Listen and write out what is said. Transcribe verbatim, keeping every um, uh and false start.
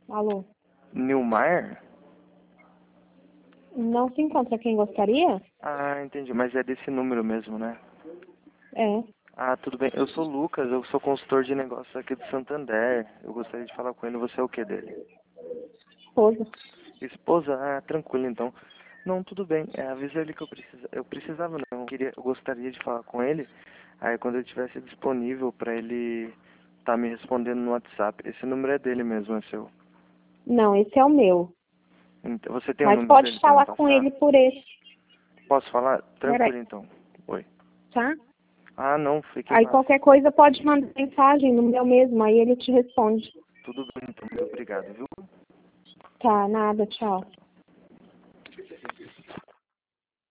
Alô? Nilmar? Não se encontra quem gostaria? Ah, entendi. Mas é desse número mesmo, né? É. Ah, tudo bem. Eu sou o Lucas, eu sou consultor de negócios aqui do Santander. Eu gostaria de falar com ele. Você é o que dele? Esposa. Esposa? Ah, tranquilo então. Não, tudo bem. É, avisa ele que eu precisa. Eu precisava não. Eu, queria... eu gostaria de falar com ele. Aí quando ele estivesse disponível pra ele tá me respondendo no WhatsApp. Esse número é dele mesmo, é seu. Não, esse é o meu. Então, você tem o Mas número pode dele pra me falar com passar? ele por esse. Posso falar? Peraí, Tranquilo então. Oi. tá? Ah, não, fique em Aí paz. qualquer coisa pode mandar mensagem no meu mesmo, aí ele te responde. Tudo bem, então. Muito obrigado, viu? Tá, nada, tchau.